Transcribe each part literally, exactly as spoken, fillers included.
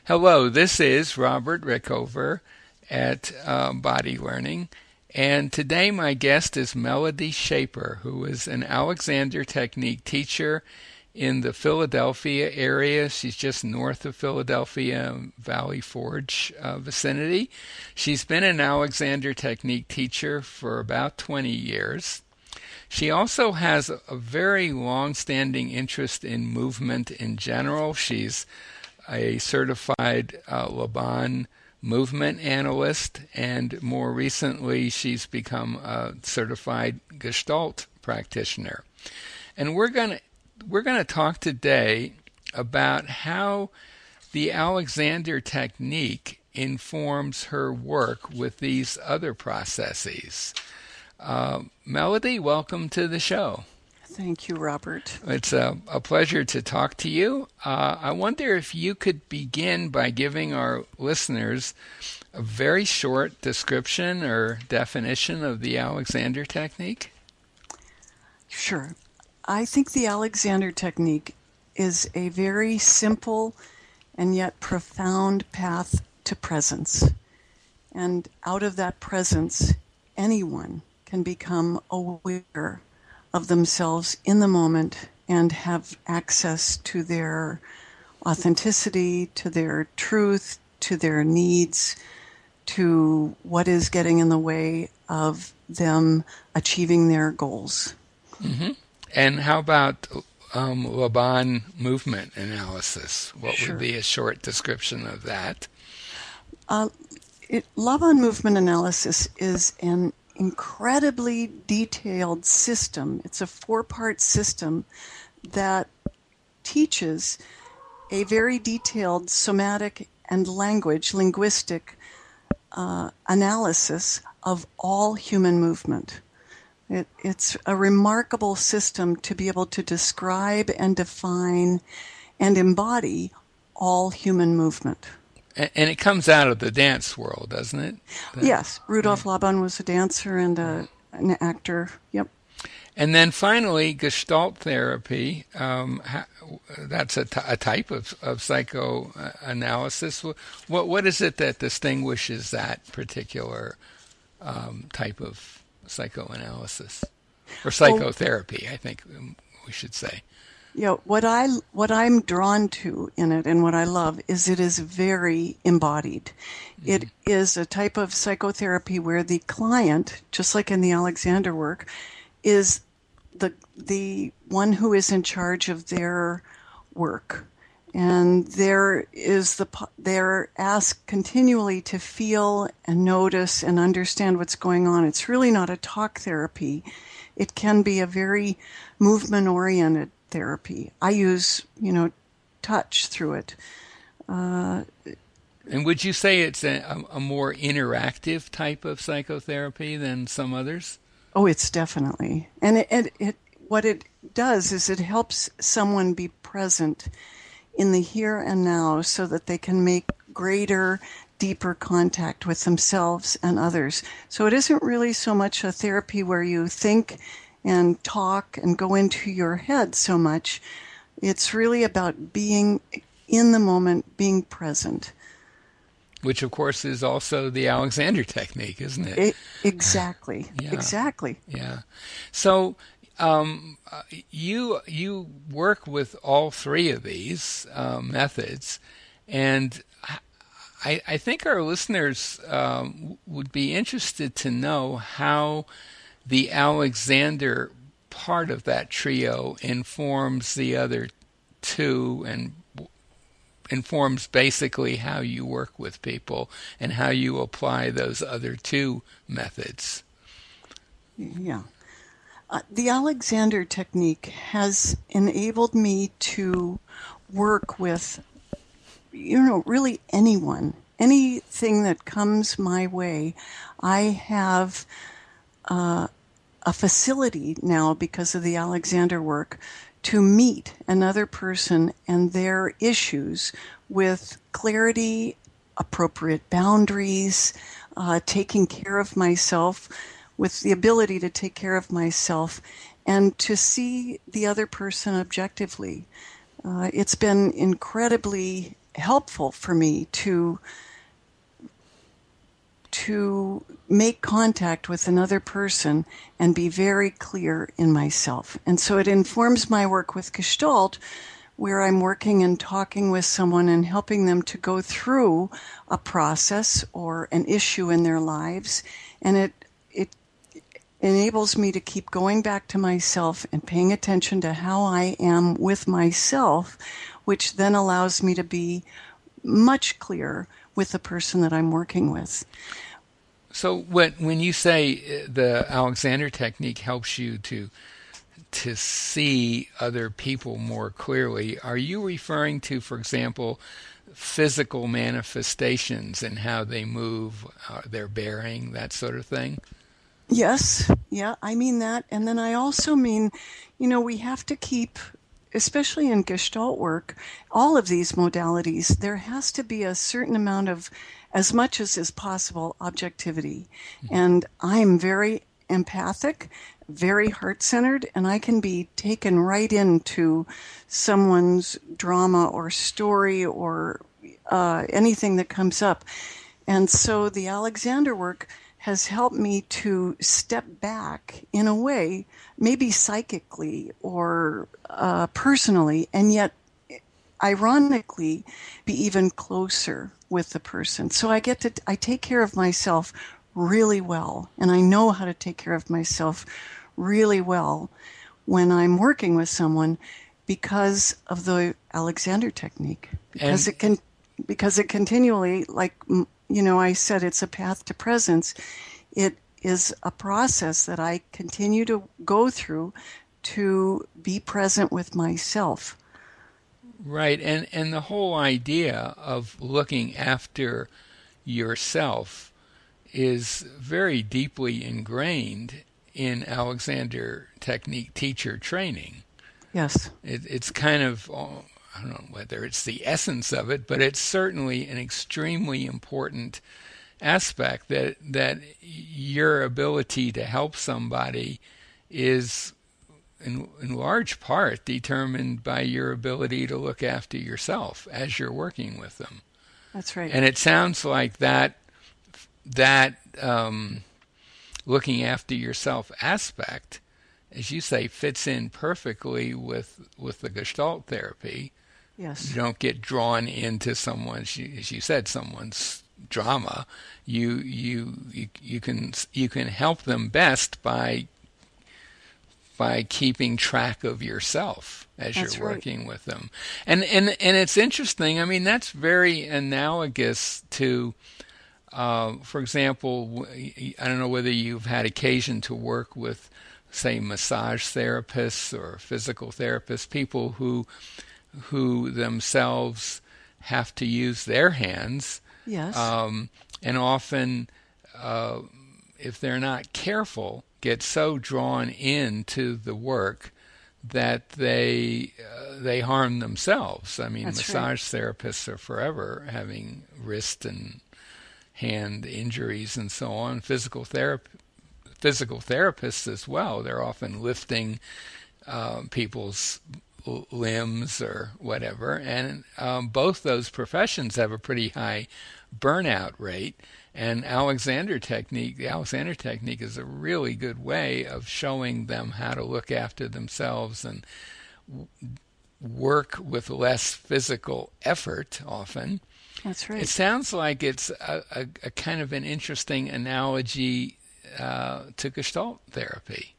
Hello, this is Robert Rickover at uh, Body Learning, and today my guest is Melody Shaper, who is an Alexander Technique teacher in the Philadelphia area. She's just north of Philadelphia, Valley Forge uh, vicinity. She's been an Alexander Technique teacher for about twenty years. She also has a very long-standing interest in movement in general. She's a certified uh, Laban movement analyst, and more recently she's become a certified Gestalt practitioner. And we're going to we're going to talk today about how the Alexander Technique informs her work with these other processes. Uh, Melody, welcome to the show. Thank you, Robert. It's a, a pleasure to talk to you. Uh, I wonder if you could begin by giving our listeners a very short description or definition of the Alexander Technique. Sure. I think the Alexander Technique is a very simple and yet profound path to presence. And out of that presence, anyone can become aware of themselves in the moment and have access to their authenticity, to their truth, to their needs, to what is getting in the way of them achieving their goals. Mm-hmm. And how about um, Laban movement analysis? What Sure. would be a short description of that? Uh, it, Laban movement analysis is an incredibly detailed system. It's a four-part system that teaches a very detailed somatic and language, linguistic uh, analysis of all human movement. It, it's a remarkable system to be able to describe and define and embody all human movement. And it comes out of the dance world, doesn't it? The, yes, Rudolf yeah. Laban was a dancer and a, an actor. Yep. And then finally, Gestalt therapy. Um, that's a, t- a type of, of psychoanalysis. What what is it that distinguishes that particular um, type of psychoanalysis or psychotherapy? Well, I think we should say. Yeah, what I what I'm drawn to in it and what I love is it is very embodied. Mm-hmm. It is a type of psychotherapy where the client, just like in the Alexander work, is the the one who is in charge of their work, and there is the they're asked continually to feel and notice and understand what's going on. It's really not a talk therapy. It can be a very movement oriented therapy. I use, you know, touch through it. Uh, and would you say it's a, a more interactive type of psychotherapy than some others? Oh, it's definitely. And it, it, it what it does is it helps someone be present in the here and now so that they can make greater, deeper contact with themselves and others. So it isn't really so much a therapy where you think and talk and go into your head so much. It's really about being in the moment, being present. Which, of course, is also the Alexander Technique, isn't it? it exactly. yeah. Exactly. Yeah. So um, you you work with all three of these uh, methods, and I, I think our listeners um, would be interested to know how the Alexander part of that trio informs the other two and informs basically how you work with people and how you apply those other two methods. Yeah. Uh, the Alexander Technique has enabled me to work with, you know, really anyone, anything that comes my way. I have uh, a facility now, because of the Alexander work, to meet another person and their issues with clarity, appropriate boundaries, uh, taking care of myself, with the ability to take care of myself and to see the other person objectively. Uh, it's been incredibly helpful for me to to make contact with another person and be very clear in myself. And so it informs my work with Gestalt, where I'm working and talking with someone and helping them to go through a process or an issue in their lives. And it it enables me to keep going back to myself and paying attention to how I am with myself, which then allows me to be much clearer with the person that I'm working with. So when when you say the Alexander technique helps you to to see other people more clearly, are you referring to, for example, physical manifestations and how they move, uh, their bearing, that sort of thing? Yes, yeah, I mean that. And then I also mean, you know, we have to keep, especially in Gestalt work, all of these modalities, there has to be a certain amount of, as much as is possible, objectivity. Mm-hmm. And I'm very empathic, very heart-centered, and I can be taken right into someone's drama or story or uh, anything that comes up. And so the Alexander work has helped me to step back in a way, maybe psychically or uh, personally, and yet ironically be even closer with the person. So I get to, I take care of myself really well, and I know how to take care of myself really well when I'm working with someone because of the Alexander technique. Because and it can, because it continually, like, you know, I said, it's a path to presence. It is a process that I continue to go through to be present with myself. Right, and and the whole idea of looking after yourself is very deeply ingrained in Alexander technique teacher training. Yes. It, it's kind of, I don't know whether it's the essence of it, but it's certainly an extremely important aspect that that your ability to help somebody is in, in large part determined by your ability to look after yourself as you're working with them. That's right. And it sounds like that that um, looking after yourself aspect, as you say, fits in perfectly with with the Gestalt therapy. Yes. You don't get drawn into someone's, as you said, someone's drama. You you you, you can you can help them best by by keeping track of yourself as that's you're working right. with them. And and and it's interesting. I mean, that's very analogous to, uh, for example, I don't know whether you've had occasion to work with, say, massage therapists or physical therapists, people who who themselves have to use their hands. Yes. Um, and often, uh, if they're not careful, get so drawn into the work that they uh, they harm themselves. I mean, That's massage right. therapists are forever having wrist and hand injuries and so on. Physical therapy, physical therapists as well. They're often lifting uh, people's limbs or whatever, and um, both those professions have a pretty high burnout rate. And Alexander technique, the Alexander technique is a really good way of showing them how to look after themselves and w- work with less physical effort often. That's right. It sounds like it's a, a, a kind of an interesting analogy uh, to Gestalt therapy.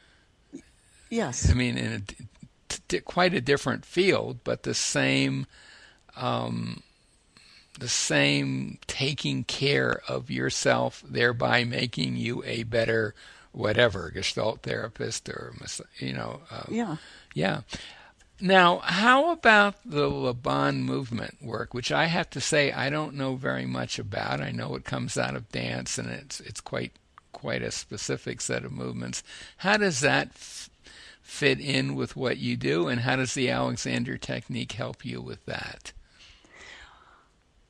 Yes. I mean, in a, t- quite a different field, but the same um, the same taking care of yourself, thereby making you a better whatever, Gestalt therapist or, you know. Uh, yeah. Yeah. Now, how about the Laban movement work, which I have to say I don't know very much about. I know it comes out of dance, and it's it's quite quite a specific set of movements. How does that f- fit in with what you do, and how does the Alexander technique help you with that?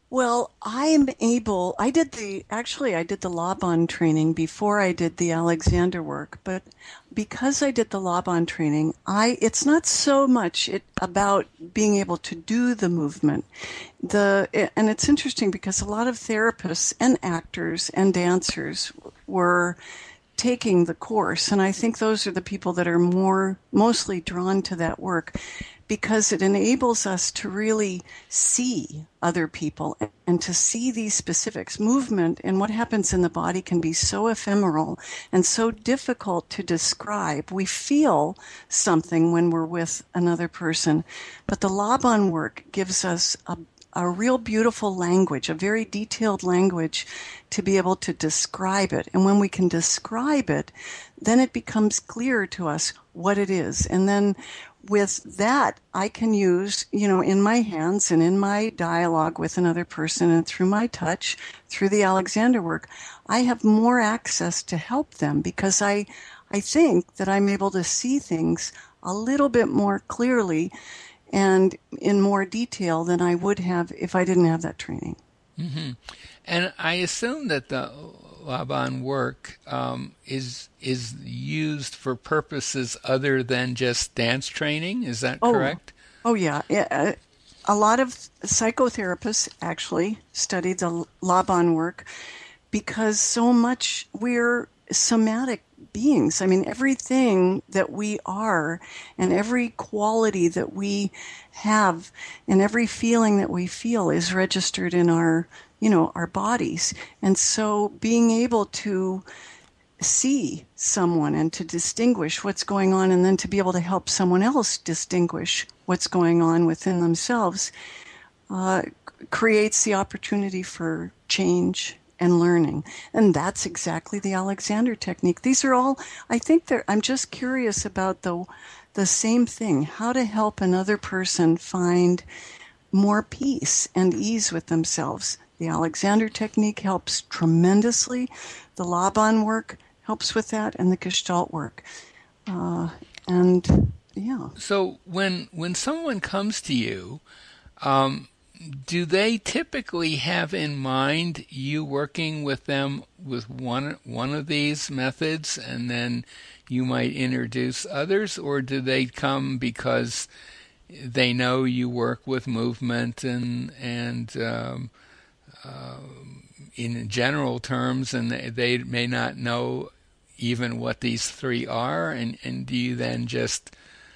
Well, I'm able, I did the, actually, I did the Laban training before I did the Alexander work, but because I did the Laban training, I, it's not so much it, about being able to do the movement. The, and it's interesting because a lot of therapists and actors and dancers were taking the course, and I think those are the people that are more, mostly drawn to that work because it enables us to really see other people and to see these specifics. Movement and what happens in the body can be so ephemeral and so difficult to describe. We feel something when we're with another person, but the Laban work gives us a a real beautiful language, a very detailed language to be able to describe it. And when we can describe it, then it becomes clear to us what it is. And then with that, I can use, you know, in my hands and in my dialogue with another person and through my touch, through the Alexander work, I have more access to help them because I, I think that I'm able to see things a little bit more clearly and in more detail than I would have if I didn't have that training. Mm-hmm. And I assume that the Laban work um, is is used for purposes other than just dance training. Is that Oh, correct? oh yeah. Yeah, a lot of psychotherapists actually study the Laban work because so much we're somatic beings. I mean, everything that we are and every quality that we have and every feeling that we feel is registered in our, you know, our bodies. And so being able to see someone and to distinguish what's going on and then to be able to help someone else distinguish what's going on within themselves uh, creates the opportunity for change and learning. And that's exactly the Alexander technique. These are all, I think they're, I'm just curious about the, the same thing, how to help another person find more peace and ease with themselves. The Alexander technique helps tremendously. The Laban work helps with that, and the Gestalt work. Uh, and yeah. So when when someone comes to you, um, do they typically have in mind you working with them with one one of these methods, and then you might introduce others, or do they come because they know you work with movement and and um, uh, in general terms, and they, they may not know even what these three are, and, and do you then just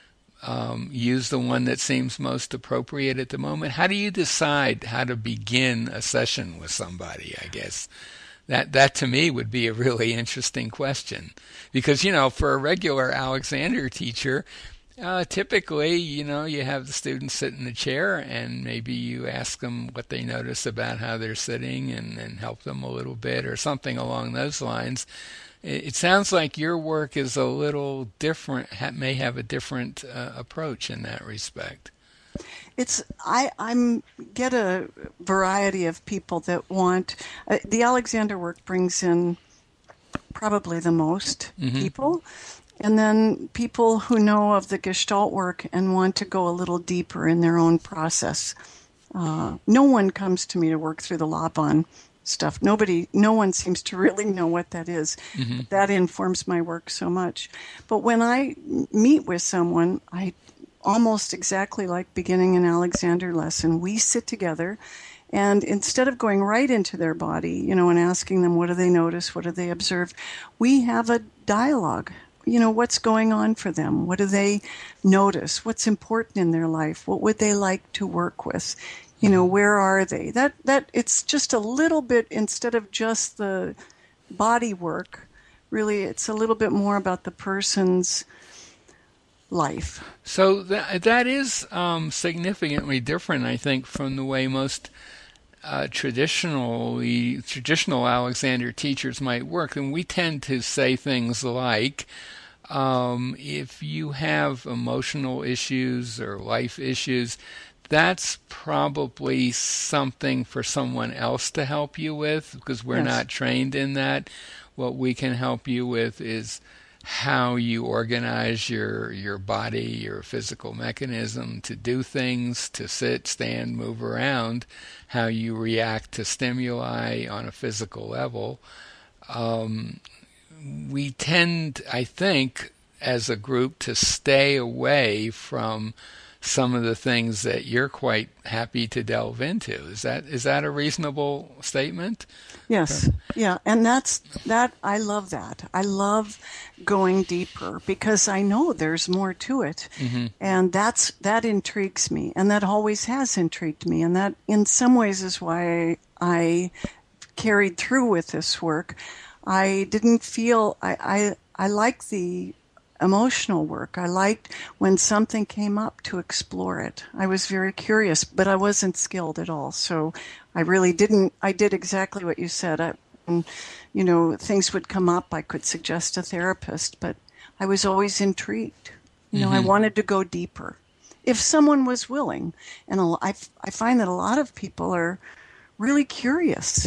um, use the one that seems most appropriate at the moment? How do you decide how to begin a session with somebody, I guess? That that to me would be a really interesting question. Because, you know, for a regular Alexander teacher, uh, typically, you know, you have the students sit in the chair and maybe you ask them what they notice about how they're sitting and, and help them a little bit or something along those lines. It sounds like your work is a little different, may have a different uh, approach in that respect. It's I I'm get a variety of people that want uh, the Alexander work brings in probably the most mm-hmm. people, and then people who know of the Gestalt work and want to go a little deeper in their own process. Uh, no one comes to me to work through the Laban stuff. Nobody, no one seems to really know what that is. Mm-hmm. That informs my work so much. But when I meet with someone, I almost exactly like beginning an Alexander lesson, we sit together and instead of going right into their body, you know, and asking them what do they notice, what do they observe, we have a dialogue. You know, what's going on for them? What do they notice? What's important in their life? What would they like to work with? You know, where are they? That that it's just a little bit, instead of just the body work, really it's a little bit more about the person's life. So that that is um, significantly different, I think, from the way most uh, traditionally traditional Alexander teachers might work. And we tend to say things like, um, if you have emotional issues or life issues, that's probably something for someone else to help you with, because we're yes. not trained in that. What we can help you with is how you organize your your body, your physical mechanism to do things, to sit, stand, move around, how you react to stimuli on a physical level. Um, we tend, I think, as a group, to stay away from some of the things that you're quite happy to delve into. Is that is that a reasonable statement? Yes. Yeah. And that's that. I love that. I love going deeper because I know there's more to it. Mm-hmm. And that's, that intrigues me. And that always has intrigued me. And that in some ways is why I carried through with this work. I didn't feel, I, I, I like the emotional work. I liked when something came up to explore it. I was very curious, but I wasn't skilled at all. So I really didn't, I did exactly what you said. I, and, you know, things would come up. I could suggest a therapist, but I was always intrigued. You know, mm-hmm. I wanted to go deeper if someone was willing. And a, I, I find that a lot of people are really curious.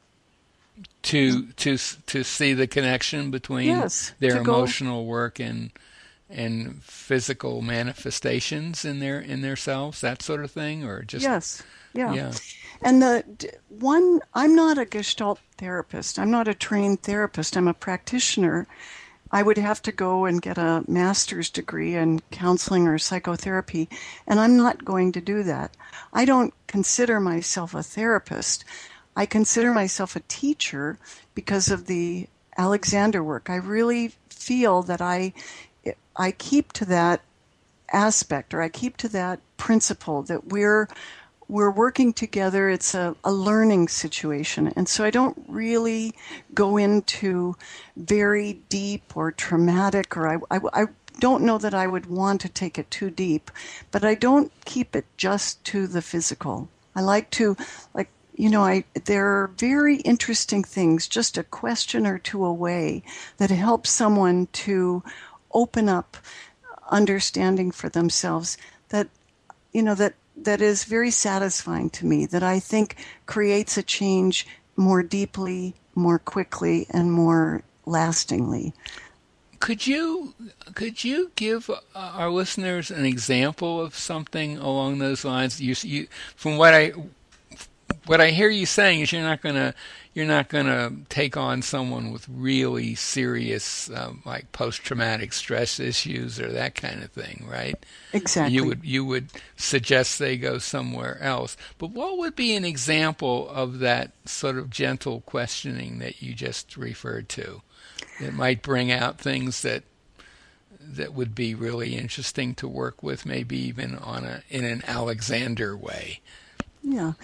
To to to see the connection between yes, their go, emotional work and and physical manifestations in their in their selves, that sort of thing, or just yes, yeah. yeah. And the one, I'm not a Gestalt therapist. I'm not a trained therapist. I'm a practitioner. I would have to go and get a master's degree in counseling or psychotherapy, and I'm not going to do that. I don't consider myself a therapist. I consider myself a teacher because of the Alexander work. I really feel that I I keep to that aspect, or I keep to that principle that we're we're working together. It's a, a learning situation. And so I don't really go into very deep or traumatic, or I, I, I don't know that I would want to take it too deep, but I don't keep it just to the physical. I like to, like, You know, I there are very interesting things, just a question or two away, that help someone to open up understanding for themselves that, you know, that, that is very satisfying to me, that I think creates a change more deeply, more quickly, and more lastingly. Could you could you give our listeners an example of something along those lines? You, you from what I What I hear you saying is you're not gonna you're not gonna take on someone with really serious um, like post-traumatic stress issues or that kind of thing, right? Exactly. You would you would suggest they go somewhere else. But what would be an example of that sort of gentle questioning that you just referred to that might bring out things that that would be really interesting to work with, maybe even on a in an Alexander way? Yeah.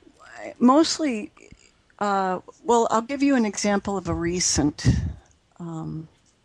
Mostly, uh, well, I'll give you an example of a recent um,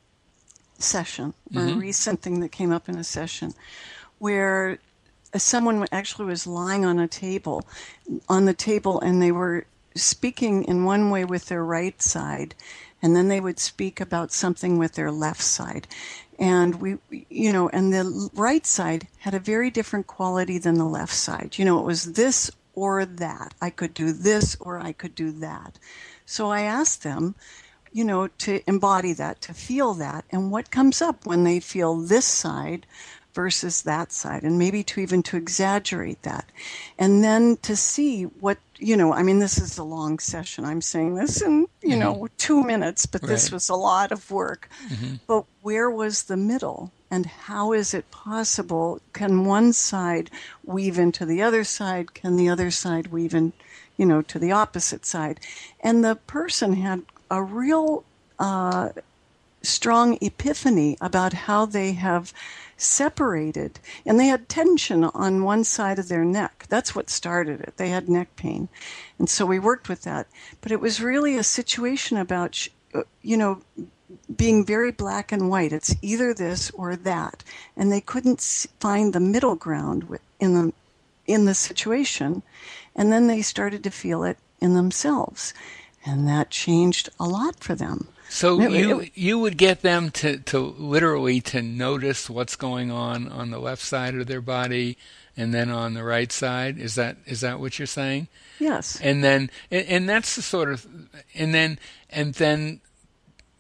session, or mm-hmm. a recent thing that came up in a session, where someone actually was lying on a table, on the table, and they were speaking in one way with their right side, and then they would speak about something with their left side. And we, you know, and the right side had a very different quality than the left side. You know, it was this or that. I could do this or I could do that. So I asked them, you know, to embody that, to feel that, and what comes up when they feel this side versus that side, and maybe to even to exaggerate that. And then to see what, you know, I mean, this is a long session. I'm saying this in, you mm-hmm. know, two minutes, but right. this was a lot of work. Mm-hmm. But where was the middle? And how is it possible? Can one side weave into the other side? Can the other side weave in, you know, to the opposite side? And the person had a real uh, strong epiphany about how they have separated. And they had tension on one side of their neck. That's what started it. They had neck pain. And so we worked with that. But it was really a situation about, you know, being very black and white. It's either this or that. And they couldn't find the middle ground in the, in the situation. And then they started to feel it in themselves. And that changed a lot for them. So it, you it, you would get them to, to literally to notice what's going on on the left side of their body and then on the right side. Is that is that what you're saying? Yes. And then and, and that's the sort of and then and then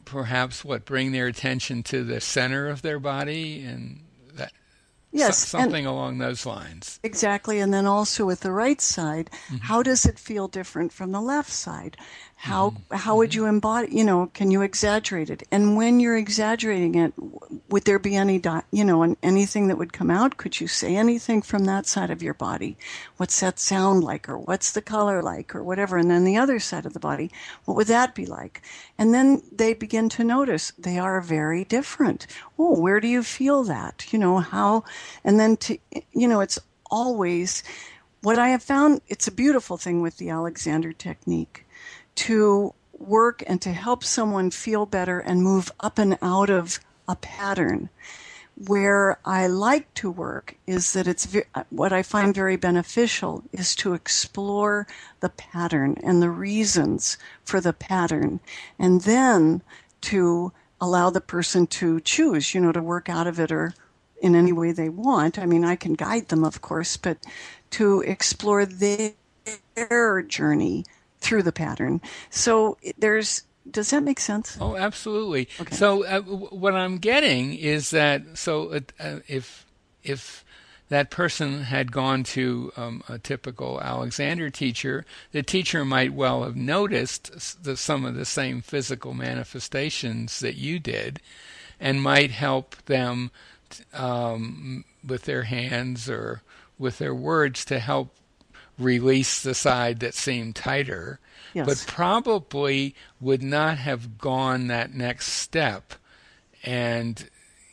perhaps what bring their attention to the center of their body and that Yes, so, something along those lines. Exactly. And then also with the right side, mm-hmm. how does it feel different from the left side? How mm-hmm. how would you embody, you know, can you exaggerate it? And when you're exaggerating it, would there be any, you know, anything that would come out? Could you say anything from that side of your body? What's that sound like? Or what's the color like? Or whatever. And then the other side of the body, what would that be like? And then they begin to notice they are very different. Oh, where do you feel that? You know, how, and then to, you know, it's always, what I have found, it's a beautiful thing with the Alexander technique, to work and to help someone feel better and move up and out of a pattern. Where I like to work is that it's ve- what I find very beneficial is to explore the pattern and the reasons for the pattern, and then to allow the person to choose, you know, to work out of it or in any way they want. I mean, I can guide them, of course, but to explore their journey through the pattern. So there's, does that make sense? Oh, absolutely. Okay. So uh, w- what I'm getting is that, so uh, uh, if if that person had gone to um, a typical Alexander teacher, the teacher might well have noticed the, some of the same physical manifestations that you did, and might help them um, with their hands or with their words to help release the side that seemed tighter, yes. but probably would not have gone that next step and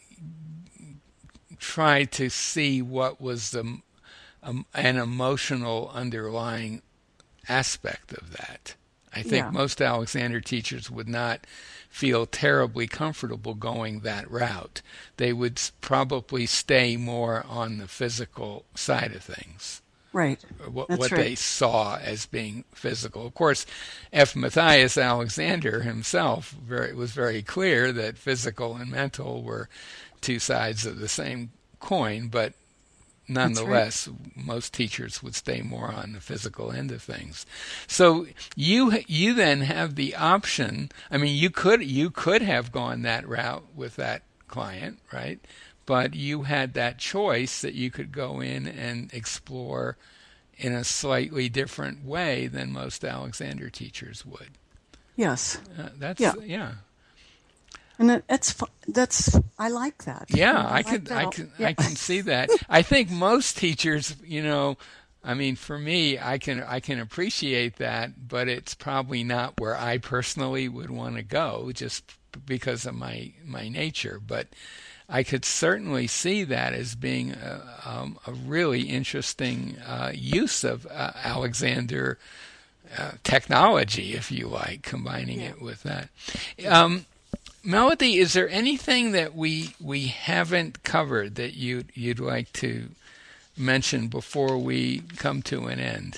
tried to see what was the um, an emotional underlying aspect of that. I think yeah. most Alexander teachers would not feel terribly comfortable going that route. They would probably stay more on the physical side of things. Right. What, That's what right. they saw as being physical. Of course, F. Matthias Alexander himself very, was very clear that physical and mental were two sides of the same coin, but nonetheless, right. most teachers would stay more on the physical end of things. So you you then have the option. I mean, you could you could have gone that route with that client, right? But you had that choice that you could go in and explore in a slightly different way than most Alexander teachers would. Yes. Uh, that's yeah. yeah. And it, it's that's I like that. Yeah, I, I, like can that. I can yeah. I can see that. I think most teachers, you know, I mean, for me, I can I can appreciate that, but it's probably not where I personally would want to go, just because of my my nature. But I could certainly see that as being a, um, a really interesting uh, use of uh, Alexander uh, technology, if you like, combining yeah. it with that. Um, Melody, is there anything that we we haven't covered that you you'd like to mention before we come to an end?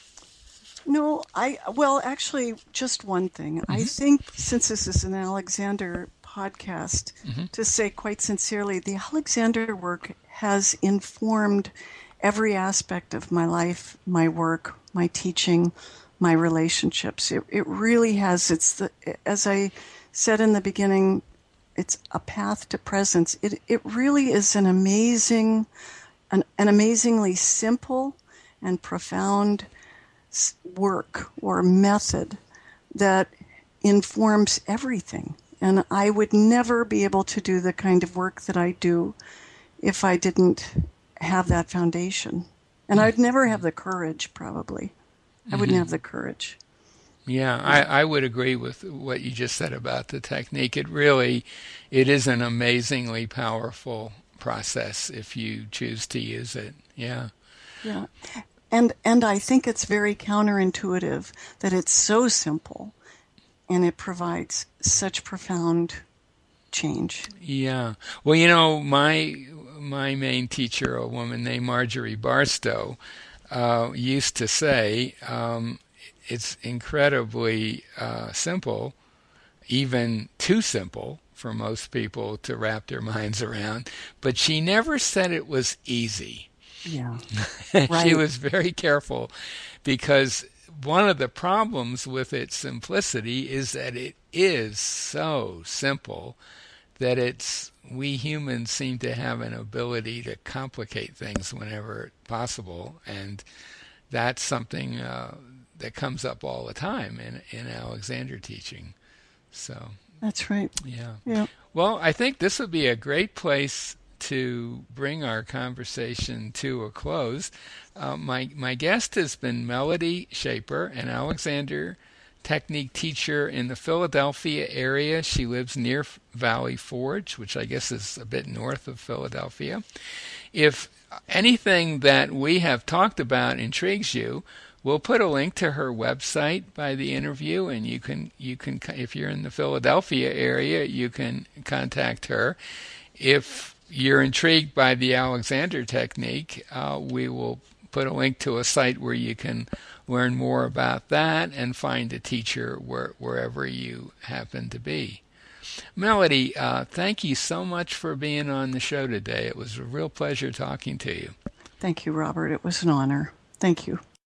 No, I well, actually, just one thing. Mm-hmm. I think since this is an Alexander podcast, mm-hmm. to say quite sincerely, the Alexander work has informed every aspect of my life, my work, my teaching, my relationships. It, it really has. It's the, as I said in the beginning, it's a path to presence. It it really is an amazing, an, an amazingly simple and profound work or method that informs everything. And I would never be able to do the kind of work that I do if I didn't have that foundation. And I'd never have the courage, probably. I wouldn't Mm-hmm. have the courage. Yeah, I, I would agree with what you just said about the technique. It really, it is an amazingly powerful process if you choose to use it. Yeah. Yeah. And and I think it's very counterintuitive that it's so simple and it provides such profound change. Yeah. Well, you know, my my main teacher, a woman named Marjorie Barstow, uh, used to say, um, it's incredibly uh, simple, even too simple for most people to wrap their minds around, but she never said it was easy. Yeah. She Right. was very careful because one of the problems with its simplicity is that it is so simple that it's we humans seem to have an ability to complicate things whenever possible, and that's something uh, that comes up all the time in in Alexander teaching. So that's right. Yeah. Yeah. Well, I think this would be a great place to bring our conversation to a close. Uh, my my guest has been Melody Shaper, an Alexander Technique teacher in the Philadelphia area. She lives near Valley Forge, which I guess is a bit north of Philadelphia. If anything that we have talked about intrigues you, we'll put a link to her website by the interview, and you can you can if you're in the Philadelphia area, you can contact her. If you're intrigued by the Alexander Technique, uh, we will put a link to a site where you can learn more about that and find a teacher where, wherever you happen to be. Melody, uh, thank you so much for being on the show today. It was a real pleasure talking to you. Thank you, Robert. It was an honor. Thank you.